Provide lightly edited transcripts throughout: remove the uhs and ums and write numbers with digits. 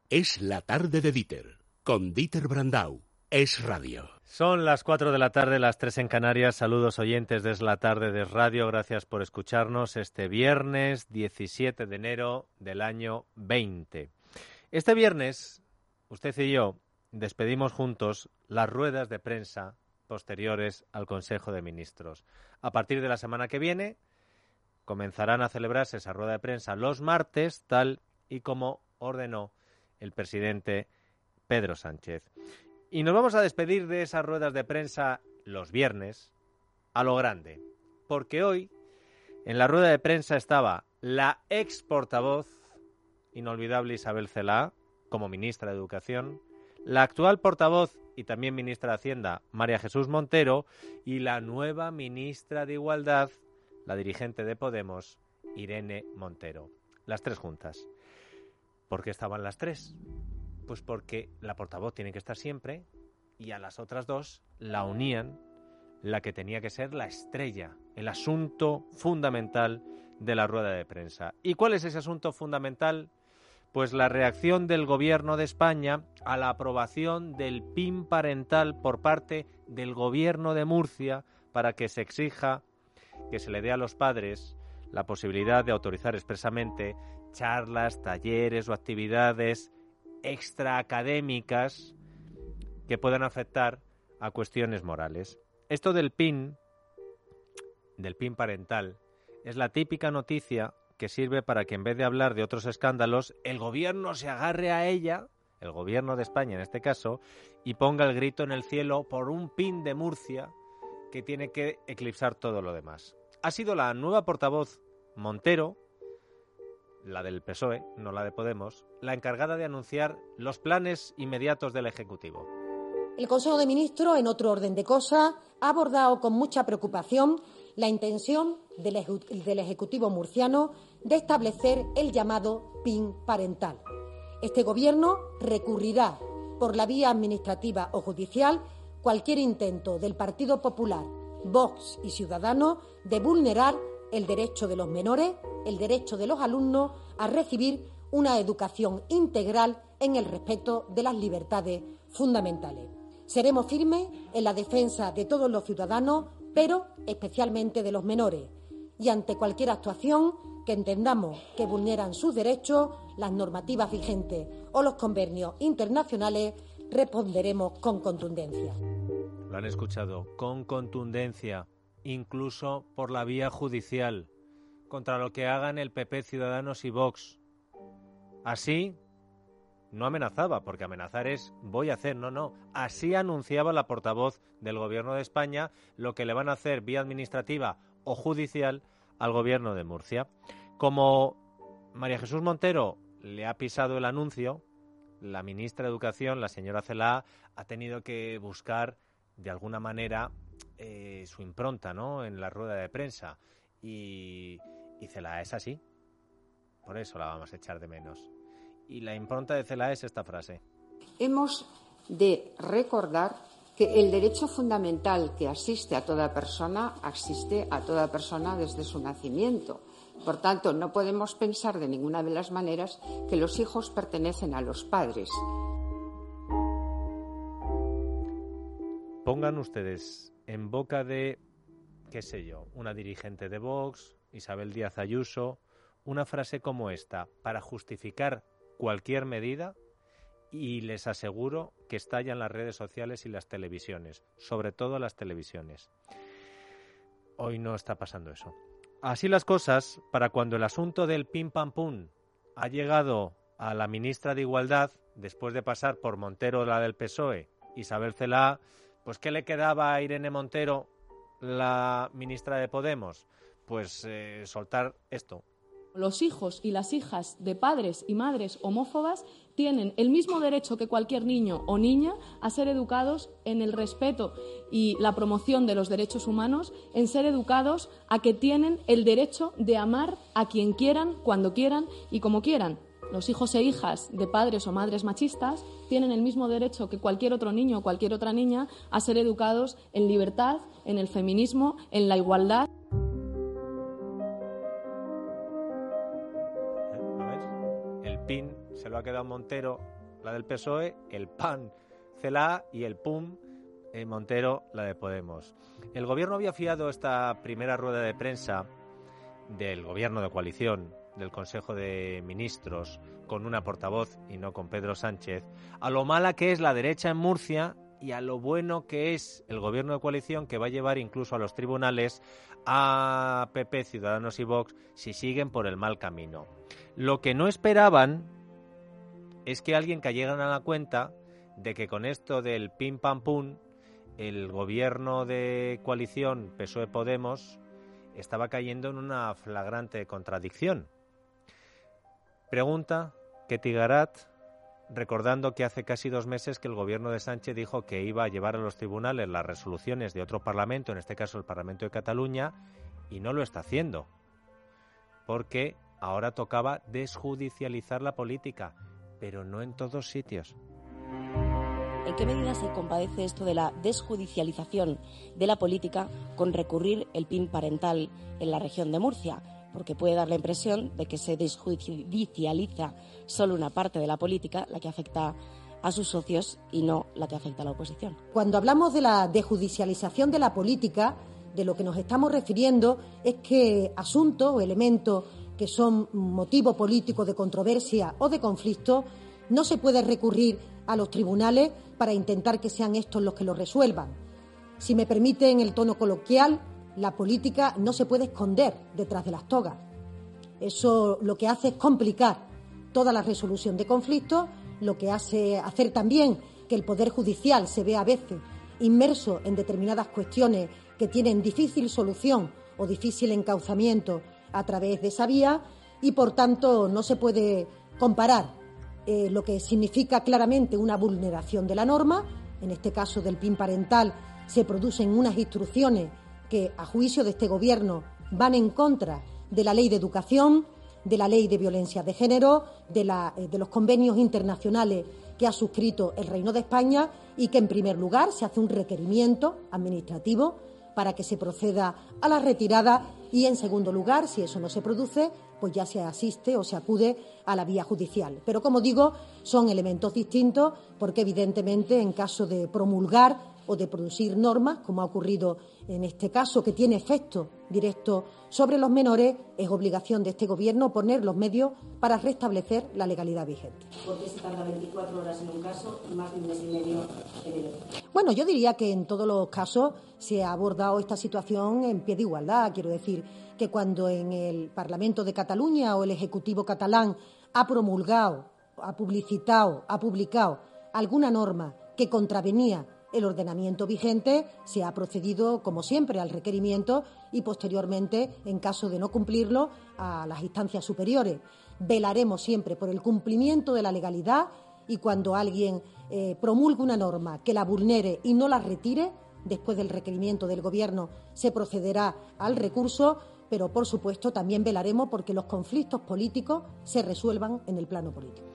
Es la tarde de Dieter, con Dieter Brandau. Es radio. Son las 4 de la tarde, las 3 en Canarias. Saludos oyentes desde la tarde de radio. Gracias por escucharnos este viernes 17 de enero del año 20. Este viernes, usted y yo despedimos juntos las ruedas de prensa posteriores al Consejo de Ministros. A partir de la semana que viene comenzarán a celebrarse esa rueda de prensa los martes, tal y como ordenó el presidente Pedro Sánchez. Y nos vamos a despedir de esas ruedas de prensa los viernes a lo grande, porque hoy en la rueda de prensa estaba la ex portavoz, inolvidable Isabel Celaá, como ministra de Educación, la actual portavoz y también ministra de Hacienda, María Jesús Montero, y la nueva ministra de Igualdad, la dirigente de Podemos, Irene Montero. Las tres juntas. ¿Por qué estaban las tres? Pues porque la portavoz tiene que estar siempre y a las otras dos la unían la que tenía que ser la estrella, el asunto fundamental de la rueda de prensa. ¿Y cuál es ese asunto fundamental? Pues la reacción del Gobierno de España a la aprobación del PIN parental por parte del Gobierno de Murcia para que se exija que se le dé a los padres la posibilidad de autorizar expresamente charlas, talleres o actividades extraacadémicas que puedan afectar a cuestiones morales. Esto del PIN parental, es la típica noticia que sirve para que en vez de hablar de otros escándalos, el gobierno se agarre a ella, el gobierno de España en este caso, y ponga el grito en el cielo por un PIN de Murcia que tiene que eclipsar todo lo demás. Ha sido la nueva portavoz Montero, la del PSOE, no la de Podemos, la encargada de anunciar los planes inmediatos del Ejecutivo. El Consejo de Ministros, en otro orden de cosas, ha abordado con mucha preocupación la intención del Ejecutivo murciano de establecer el llamado PIN parental. Este Gobierno recurrirá por la vía administrativa o judicial cualquier intento del Partido Popular, Vox y Ciudadanos de vulnerar el derecho de los menores, el derecho de los alumnos a recibir una educación integral en el respeto de las libertades fundamentales. Seremos firmes en la defensa de todos los ciudadanos, pero especialmente de los menores, y ante cualquier actuación que entendamos que vulneran sus derechos, las normativas vigentes o los convenios internacionales, responderemos con contundencia. Lo han escuchado, con contundencia, incluso por la vía judicial, contra lo que hagan el PP, Ciudadanos y Vox. Así no amenazaba, porque amenazar es voy a hacer, no. Así anunciaba la portavoz del Gobierno de España lo que le van a hacer vía administrativa o judicial al Gobierno de Murcia. Como María Jesús Montero le ha pisado el anuncio, la ministra de Educación, la señora Celaá, ha tenido que buscar de alguna manera su impronta, ¿no?, en la rueda de prensa. Y Celaá es así. Por eso la vamos a echar de menos. Y la impronta de Celaá es esta frase. Hemos de recordar que el derecho fundamental que asiste a toda persona desde su nacimiento. Por tanto, no podemos pensar de ninguna de las maneras que los hijos pertenecen a los padres. Pongan ustedes en boca de, qué sé yo, una dirigente de Vox, Isabel Díaz Ayuso, una frase como esta para justificar cualquier medida y les aseguro que estallan las redes sociales y las televisiones, sobre todo las televisiones. Hoy no está pasando eso. Así las cosas, para cuando el asunto del pim pam pum ha llegado a la ministra de Igualdad, después de pasar por Montero, la del PSOE, Isabel Celaá, pues ¿qué le quedaba a Irene Montero, la ministra de Podemos? Pues soltar esto. Los hijos y las hijas de padres y madres homófobas tienen el mismo derecho que cualquier niño o niña a ser educados en el respeto y la promoción de los derechos humanos, en ser educados a que tienen el derecho de amar a quien quieran, cuando quieran y como quieran. Los hijos e hijas de padres o madres machistas tienen el mismo derecho que cualquier otro niño o cualquier otra niña a ser educados en libertad, en el feminismo, en la igualdad. El PIN se lo ha quedado Montero la del PSOE, el PAN Celaá y el PUM Montero, la de Podemos. El gobierno había fiado esta primera rueda de prensa del gobierno de coalición, del Consejo de Ministros, con una portavoz y no con Pedro Sánchez, a lo mala que es la derecha en Murcia y a lo bueno que es el gobierno de coalición, que va a llevar incluso a los tribunales a PP, Ciudadanos y Vox si siguen por el mal camino. Lo que no esperaban es que alguien cayera a la cuenta de que con esto del pim pam pum, el gobierno de coalición PSOE-Podemos estaba cayendo en una flagrante contradicción. Pregunta Ketty Garat, recordando que hace casi 2 meses que el gobierno de Sánchez dijo que iba a llevar a los tribunales las resoluciones de otro parlamento, en este caso el Parlamento de Cataluña, y no lo está haciendo, porque ahora tocaba desjudicializar la política, pero no en todos sitios. ¿En qué medida se compadece esto de la desjudicialización de la política con recurrir el PIN parental en la región de Murcia? Porque puede dar la impresión de que se desjudicializa solo una parte de la política, la que afecta a sus socios, y no la que afecta a la oposición. Cuando hablamos de la desjudicialización de la política, de lo que nos estamos refiriendo es que asuntos o elementos que son motivo político de controversia o de conflicto no se puede recurrir a los tribunales para intentar que sean estos los que lo resuelvan. Si me permiten el tono coloquial, la política no se puede esconder detrás de las togas. Eso lo que hace es complicar toda la resolución de conflictos, lo que hace hacer también que el Poder Judicial se vea a veces inmerso en determinadas cuestiones que tienen difícil solución o difícil encauzamiento a través de esa vía, y por tanto no se puede comparar lo que significa claramente una vulneración de la norma. En este caso del PIN parental se producen unas instrucciones que, a juicio de este Gobierno, van en contra de la Ley de Educación, de la Ley de Violencia de Género, de los convenios internacionales que ha suscrito el Reino de España, y que, en primer lugar, se hace un requerimiento administrativo para que se proceda a la retirada, y, en segundo lugar, si eso no se produce, pues ya se asiste o se acude a la vía judicial. Pero, como digo, son elementos distintos, porque evidentemente en caso de promulgar o de producir normas, como ha ocurrido en este caso, que tiene efecto directo sobre los menores, es obligación de este Gobierno poner los medios para restablecer la legalidad vigente. ¿Por qué se tarda 24 horas en un caso y más de 1 mes y medio en el otro? Bueno, yo diría que en todos los casos se ha abordado esta situación en pie de igualdad. Quiero decir que cuando en el Parlamento de Cataluña o el Ejecutivo catalán ha promulgado, ha publicitado, ha publicado alguna norma que contravenía el ordenamiento vigente, se ha procedido, como siempre, al requerimiento y, posteriormente, en caso de no cumplirlo, a las instancias superiores. Velaremos siempre por el cumplimiento de la legalidad, y cuando alguien promulgue una norma que la vulnere y no la retire, después del requerimiento del Gobierno, se procederá al recurso, pero, por supuesto, también velaremos porque los conflictos políticos se resuelvan en el plano político.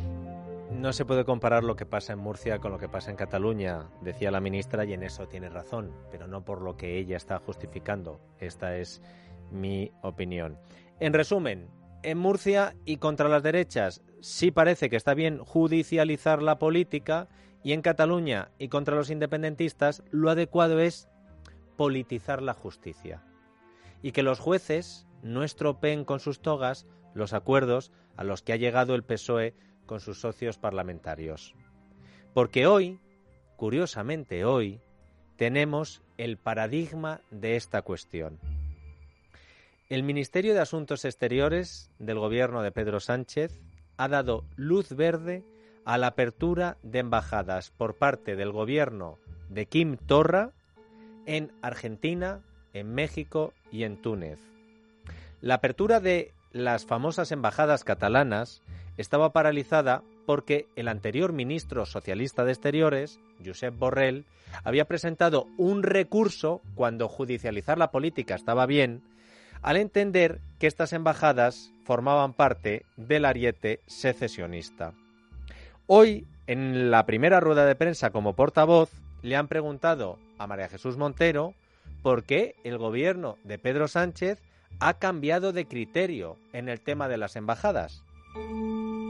No se puede comparar lo que pasa en Murcia con lo que pasa en Cataluña, decía la ministra, y en eso tiene razón, pero no por lo que ella está justificando. Esta es mi opinión. En resumen, en Murcia y contra las derechas sí parece que está bien judicializar la política, y en Cataluña y contra los independentistas lo adecuado es politizar la justicia. Y que los jueces no estropeen con sus togas los acuerdos a los que ha llegado el PSOE con sus socios parlamentarios. Porque hoy, curiosamente hoy, tenemos el paradigma de esta cuestión. El Ministerio de Asuntos Exteriores del Gobierno de Pedro Sánchez ha dado luz verde a la apertura de embajadas por parte del Gobierno de Quim Torra en Argentina, en México y en Túnez. La apertura de las famosas embajadas catalanas estaba paralizada porque el anterior ministro socialista de Exteriores, Josep Borrell, había presentado un recurso cuando judicializar la política estaba bien, al entender que estas embajadas formaban parte del ariete secesionista. Hoy, en la primera rueda de prensa como portavoz, le han preguntado a María Jesús Montero por qué el gobierno de Pedro Sánchez ha cambiado de criterio en el tema de las embajadas.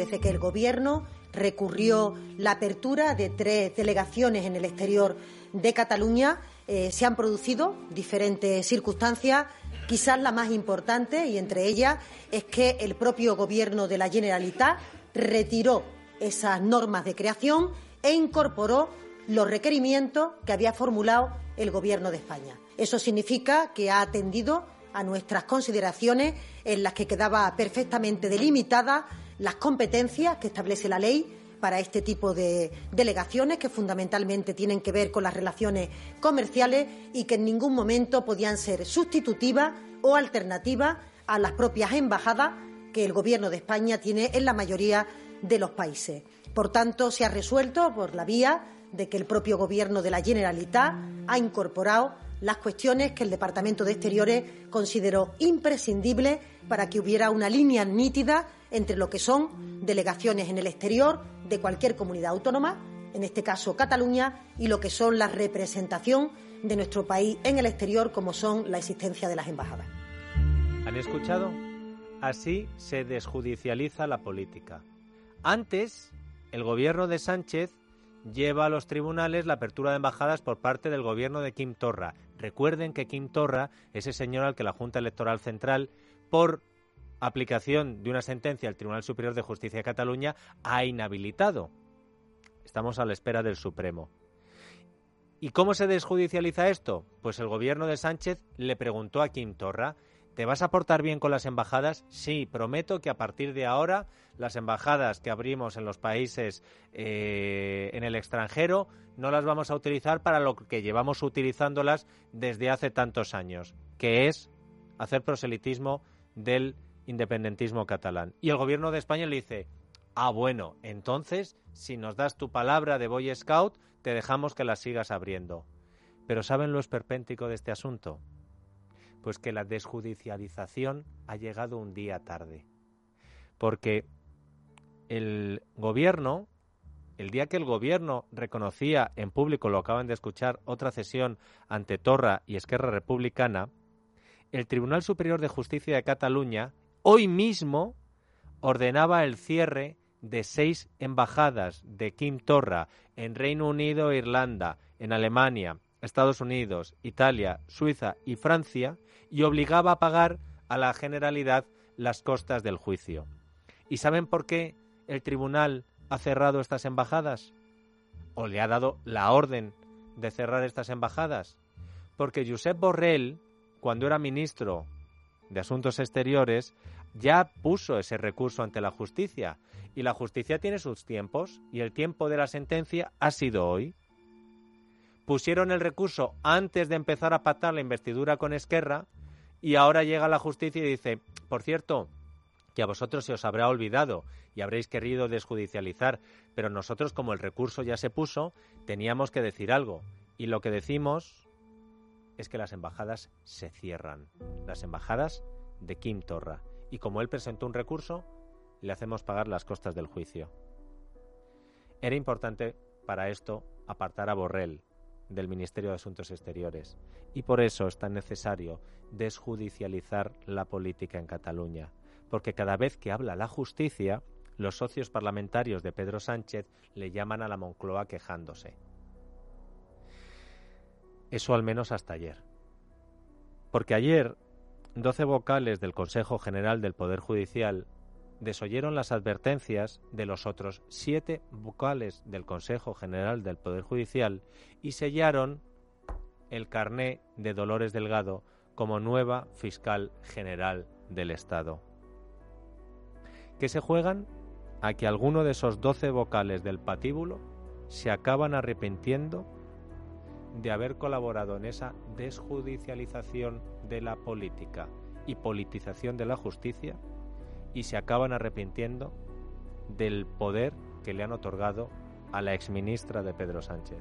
desde que el Gobierno recurrió la apertura de 3 delegaciones en el exterior de Cataluña, se han producido diferentes circunstancias. Quizás la más importante, y entre ellas, es que el propio Gobierno de la Generalitat retiró esas normas de creación e incorporó los requerimientos que había formulado el Gobierno de España. Eso significa que ha atendido a nuestras consideraciones, en las que quedaba perfectamente delimitada las competencias que establece la ley para este tipo de delegaciones, que fundamentalmente tienen que ver con las relaciones comerciales y que en ningún momento podían ser sustitutivas o alternativas a las propias embajadas que el Gobierno de España tiene en la mayoría de los países. Por tanto, se ha resuelto por la vía de que el propio Gobierno de la Generalitat ha incorporado las cuestiones que el Departamento de Exteriores consideró imprescindibles para que hubiera una línea nítida entre lo que son delegaciones en el exterior de cualquier comunidad autónoma, en este caso Cataluña, y lo que son la representación de nuestro país en el exterior, como son la existencia de las embajadas. ¿Han escuchado? Así se desjudicializa la política. Antes, el Gobierno de Sánchez lleva a los tribunales la apertura de embajadas por parte del Gobierno de Quim Torra. Recuerden que Quim Torra es el señor al que la Junta Electoral Central, por aplicación de una sentencia del Tribunal Superior de Justicia de Cataluña, ha inhabilitado. Estamos a la espera del Supremo. ¿Y cómo se desjudicializa esto? Pues el Gobierno de Sánchez le preguntó a Quim Torra: ¿te vas a portar bien con las embajadas? Sí, prometo que a partir de ahora las embajadas que abrimos en los países en el extranjero no las vamos a utilizar para lo que llevamos utilizándolas desde hace tantos años, que es hacer proselitismo del independentismo catalán. Y el Gobierno de España le dice: bueno, entonces, si nos das tu palabra de Boy Scout, te dejamos que las sigas abriendo. Pero ¿saben lo esperpéntico de este asunto? Pues que la desjudicialización ha llegado un día tarde. Porque el Gobierno, el día que el Gobierno reconocía en público, lo acaban de escuchar, otra cesión ante Torra y Esquerra Republicana, el Tribunal Superior de Justicia de Cataluña hoy mismo ordenaba el cierre de 6 embajadas de Quim Torra en Reino Unido e Irlanda, en Alemania, Estados Unidos, Italia, Suiza y Francia, y obligaba a pagar a la Generalidad las costas del juicio. ¿Y saben por qué el tribunal ha cerrado estas embajadas? ¿O le ha dado la orden de cerrar estas embajadas? Porque Josep Borrell, cuando era ministro de Asuntos Exteriores, ya puso ese recurso ante la justicia. Y la justicia tiene sus tiempos, y el tiempo de la sentencia ha sido hoy. Pusieron el recurso antes de empezar a pactar la investidura con Esquerra, y ahora llega la justicia y dice: por cierto, que a vosotros se os habrá olvidado y habréis querido desjudicializar, pero nosotros, como el recurso ya se puso, teníamos que decir algo. Y lo que decimos es que las embajadas se cierran, las embajadas de Quim Torra. Y como él presentó un recurso, le hacemos pagar las costas del juicio. Era importante para esto apartar a Borrell del Ministerio de Asuntos Exteriores, y por eso es tan necesario desjudicializar la política en Cataluña, porque cada vez que habla la justicia, los socios parlamentarios de Pedro Sánchez le llaman a la Moncloa quejándose. Eso al menos hasta ayer. Porque ayer 12 vocales del Consejo General del Poder Judicial desoyeron las advertencias de los otros 7 vocales del Consejo General del Poder Judicial y sellaron el carné de Dolores Delgado como nueva fiscal general del Estado. ¿Qué se juegan? A que alguno de esos 12 vocales del patíbulo se acaban arrepintiendo de haber colaborado en esa desjudicialización de la política y politización de la justicia, y se acaban arrepintiendo del poder que le han otorgado a la exministra de Pedro Sánchez.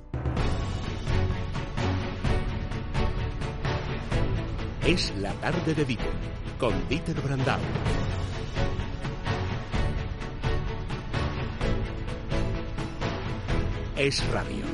Es la tarde de Dieter, con Dieter Brandau. Es Radio.